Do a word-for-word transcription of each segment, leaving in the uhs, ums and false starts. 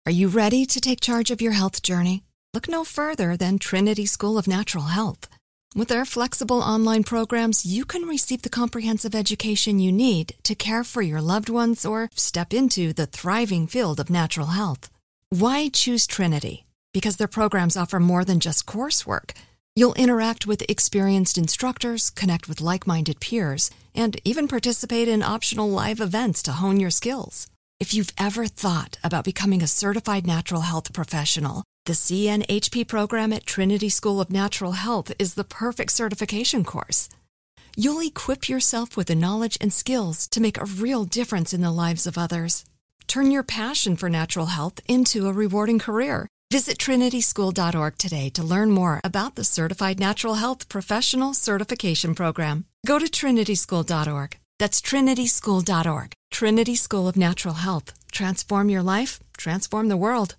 Are you ready to take charge of your health journey? Look no further than Trinity School of Natural Health. With their flexible online programs, you can receive the comprehensive education you need to care for your loved ones or step into the thriving field of natural health. Why choose Trinity? Because their programs offer more than just coursework. You'll interact with experienced instructors, connect with like-minded peers, and even participate in optional live events to hone your skills. If you've ever thought about becoming a certified natural health professional, the C N H P program at Trinity School of Natural Health is the perfect certification course. You'll equip yourself with the knowledge and skills to make a real difference in the lives of others. Turn your passion for natural health into a rewarding career. Visit trinity school dot org today to learn more about the Certified Natural Health Professional Certification Program. Go to trinity school dot org. That's trinity school dot org. Trinity School of Natural Health. Transform your life, transform the world.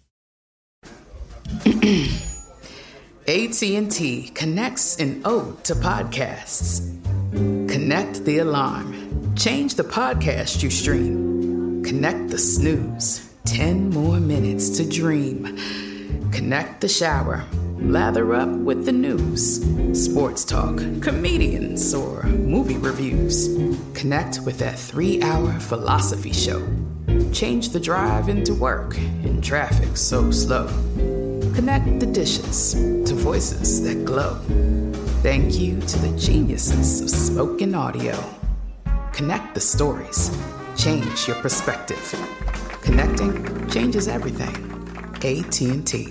A T and T connects an ode to podcasts. Connect the alarm. Change the podcast you stream. Connect the snooze. Ten more minutes to dream. Connect the shower. Lather up with the news. Sports talk, comedians, or movie reviews. Connect with that three-hour philosophy show. Change the drive into work in traffic so slow. Connect the dishes to voices that glow. Thank you to the geniuses of spoken audio. Connect the stories. Change your perspective. Connecting changes everything. A T and T.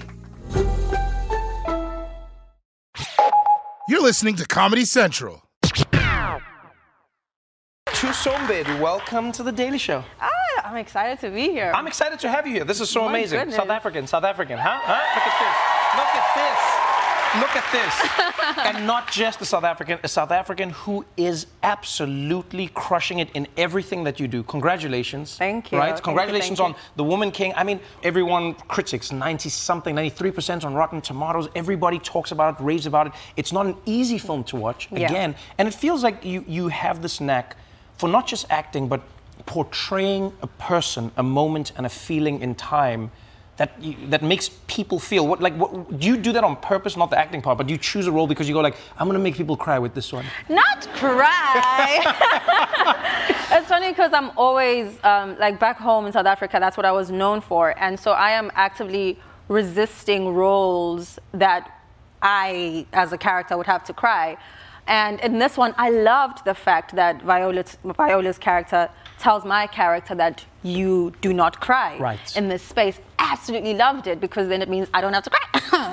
You're listening to Comedy Central. Thusombedi, welcome to The Daily Show. Ah, I'm excited to be here. I'm excited to have you here. This is so My amazing. goodness. South African, South African, huh? huh? Look at this. Look at this. Look at this. And not just a South African, a South African who is absolutely crushing it in everything that you do. Congratulations. Thank you. Right? Thank Congratulations you, thank on The Woman King. I mean, everyone, critics, ninety-something, ninety-three percent on Rotten Tomatoes. Everybody talks about it, raves about it. It's not an easy film to watch, Yeah. again. And it feels like you, you have this knack for not just acting, but portraying a person, a moment, and a feeling in time that you, that makes people feel. What like what, do you do that on purpose? Not the acting part, but do you choose a role because you go like, I'm gonna make people cry with this one? Not cry. It's funny because I'm always um, like back home in South Africa. That's what I was known for, and so I am actively resisting roles that I, as a character, would have to cry. And in this one, I loved the fact that Viola's, Viola's character tells my character that you do not cry right. in this space. Absolutely loved it because then it means I don't have to cry.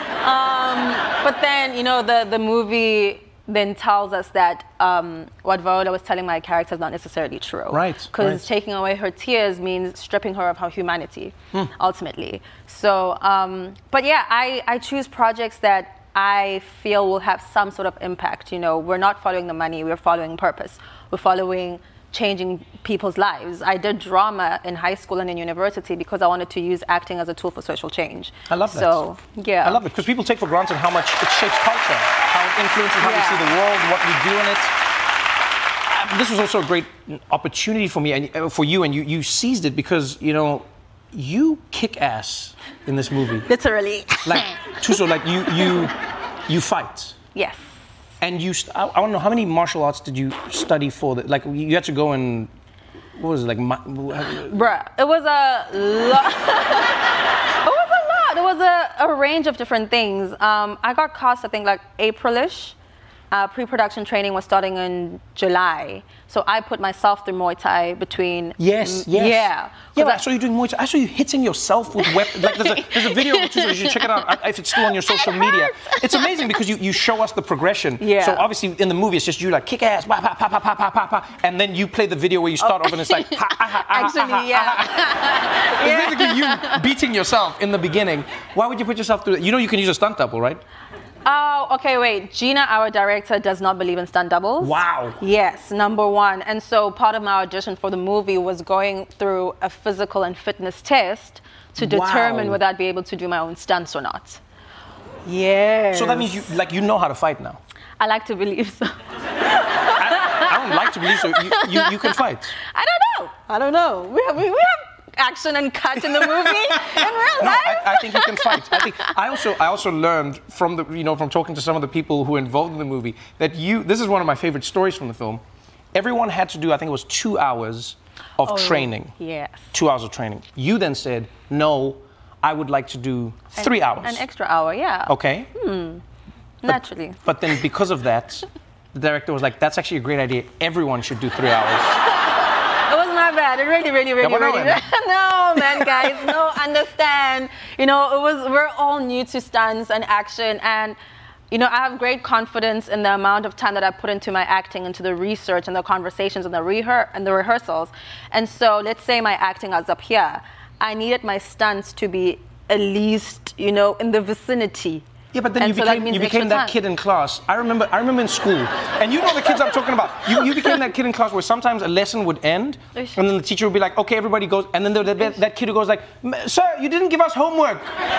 um, but then, you know, the, the movie then tells us that um, what Viola was telling my character is not necessarily true. Right. Because right. taking away her tears means stripping her of her humanity, hmm. ultimately. So, um, but yeah, I, I choose projects that I feel will have some sort of impact. You know, we're not following the money, we're following purpose. We're following changing people's lives. I did drama in high school and in university because I wanted to use acting as a tool for social change. I love that. So, yeah. I love it because people take for granted how much it shapes culture, how it influences how Yeah. we see the world, what we do in it. Uh, This was also a great opportunity for me and uh, for you, and you, you seized it because, you know, you kick ass in this movie. Literally. Like, Thuso, like you, you, you fight. Yes. And you, st- I, I don't know, how many martial arts did you study for? The, like, you had to go and, what was it, like, ma- Bruh, it was a lot. It was a lot. It was a, a range of different things. Um, I got cast, I think, like April-ish. Uh, pre-production training was starting in July. So I put myself through Muay Thai between... Yes, yes. Yeah. Yeah, but I, I saw you doing Muay Thai. I saw you hitting yourself with weapons. Like, there's a, there's a video, too, you should check it out if it's still on your social media. It's amazing because you, you show us the progression. Yeah. So obviously in the movie, it's just you like, kick ass, pa, pa, pa, pa, pa, pa, pa, pa, and then you play the video where you start oh. off and it's like, ha, ha, ha, ha, Actually, ha, ha, yeah. ha, ha. It's basically you beating yourself in the beginning. Why would you put yourself through that? You know you can use a stunt double, right? Oh, okay, wait. Gina, our director, does not believe in stunt doubles. Wow. Yes, number one. And so part of my audition for the movie was going through a physical and fitness test to Wow. determine whether I'd be able to do my own stunts or not. Yes. So that means you like you know how to fight now. I like to believe so. I, I don't like to believe so. You, you, you can fight. I don't know. I don't know. We have, we, we have action and cut in the movie in real No, life. I, I think you can fight. I think I also I also learned from the you know from talking to some of the people who were involved in the movie that you this is one of my favorite stories from the film. Everyone had to do I think it was two hours of Oh, training. yes. Two hours of training. You then said no. I would like to do three an, hours. An extra hour, yeah. Okay. Naturally. But, but then because of that, the director was like, "That's actually a great idea. Everyone should do three hours." It was not bad. It really, really, really, Yeah, well, no, really. man. No, man, guys. No, understand. You know, it was. We're all new to stunts and action, and you know, I have great confidence in the amount of time that I put into my acting, into the research and the conversations and the rehear and the rehearsals. And so, let's say my acting was up here. I needed my stunts to be at least, you know, in the vicinity. Yeah, but then And you so that became means you became extra that time. kid in class. I remember I remember in school, and you know the kids I'm talking about. You, you became that kid in class where sometimes a lesson would end, and then the teacher would be like, "Okay, everybody goes," and then there would be that kid who goes like, "Sir, you didn't give us homework."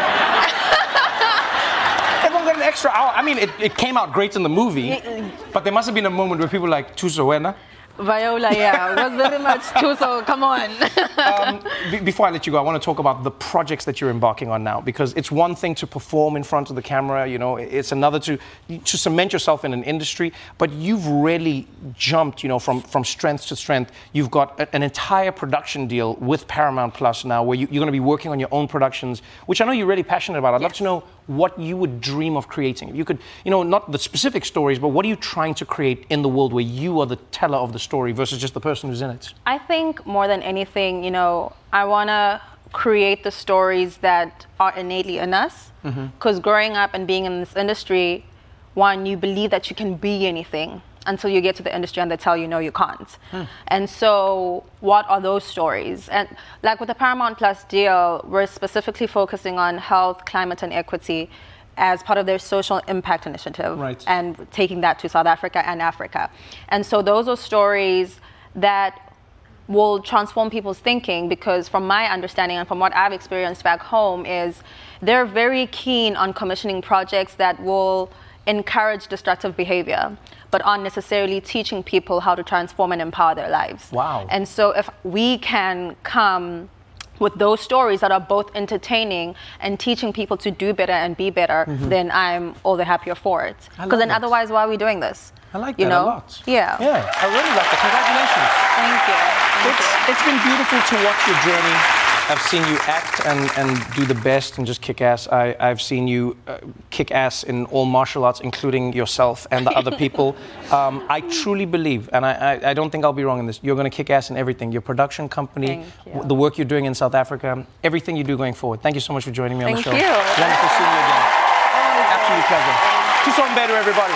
Everyone got an extra hour. I mean, it, it came out great in the movie, but there must have been a moment where people were like, "Tuso wena." Viola, yeah, was very much too. So come on. um, b- before I let you go, I want to talk about the projects that you're embarking on now, because it's one thing to perform in front of the camera, you know, it's another to to cement yourself in an industry, but you've really jumped, you know, from, from strength to strength. You've got a, an entire production deal with Paramount Plus now, where you, you're going to be working on your own productions, which I know you're really passionate about. I'd love Yes. to know what you would dream of creating. If you could, you know, not the specific stories, but what are you trying to create in the world where you are the teller of the story versus just the person who's in it? I think more than anything, you know, I want to create the stories that are innately in us. Because growing up and being in this industry, one, you believe that you can be anything until you get to the industry and they tell you, no, you can't. And so what are those stories? And like with the Paramount Plus deal, we're specifically focusing on health, climate, and equity as part of their social impact initiative, Right. and taking that to South Africa and Africa. And so those are stories that will transform people's thinking, because from my understanding and from what I've experienced back home is they're very keen on commissioning projects that will encourage destructive behavior, but aren't necessarily teaching people how to transform and empower their lives. Wow. And so if we can come with those stories that are both entertaining and teaching people to do better and be better, then I'm all the happier for it. I love Because then it. otherwise, why are we doing this? I like you that know? a lot. Yeah. Yeah, I really like that. Congratulations. Thank you. Thank It's, you. it's been beautiful to watch your journey. I've seen you act and, and do the best and just kick ass. I, I've seen you uh, kick ass in all martial arts, including yourself and the other people. Um, I truly believe, and I, I, I don't think I'll be wrong in this, you're going to kick ass in everything. Your production company, Thank you. w- the work you're doing in South Africa, everything you do going forward. Thank you so much for joining me on Thank the show. you. Wonderful seeing you again. Absolute pleasure. Tuso better, everybody.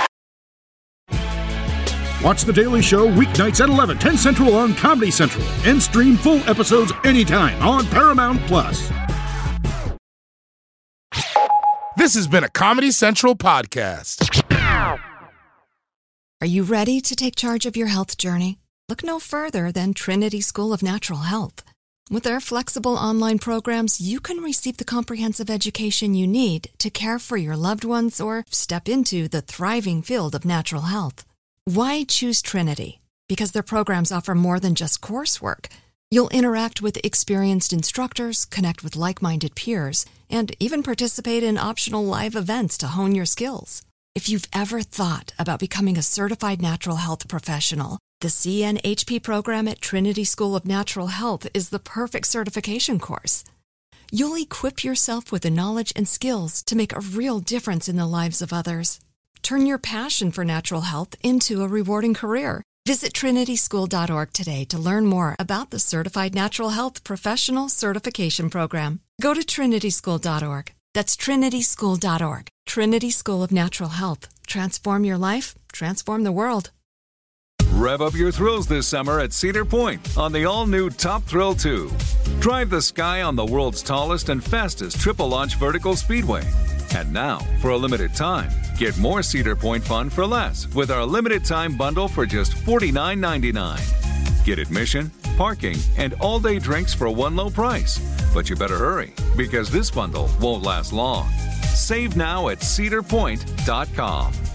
Watch The Daily Show weeknights at eleven, ten Central on Comedy Central, and stream full episodes anytime on Paramount Plus. This has been a Comedy Central podcast. Are you ready to take charge of your health journey? Look no further than Trinity School of Natural Health. With their flexible online programs, you can receive the comprehensive education you need to care for your loved ones or step into the thriving field of natural health. Why choose Trinity? Because their programs offer more than just coursework. You'll interact with experienced instructors, connect with like-minded peers, and even participate in optional live events to hone your skills. If you've ever thought about becoming a certified natural health professional, the C N H P program at Trinity School of Natural Health is the perfect certification course. You'll equip yourself with the knowledge and skills to make a real difference in the lives of others. Turn your passion for natural health into a rewarding career. Visit trinity school dot org today to learn more about the Certified Natural Health Professional Certification Program. Go to trinity school dot org. That's trinity school dot org. Trinity School of Natural Health. Transform your life, transform the world. Rev up your thrills this summer at Cedar Point on the all-new Top Thrill two. Drive the sky on the world's tallest and fastest triple-launch vertical speedway. And now, for a limited time, get more Cedar Point fun for less with our limited-time bundle for just forty-nine ninety-nine. Get admission, parking, and all-day drinks for one low price. But you better hurry, because this bundle won't last long. Save now at cedar point dot com.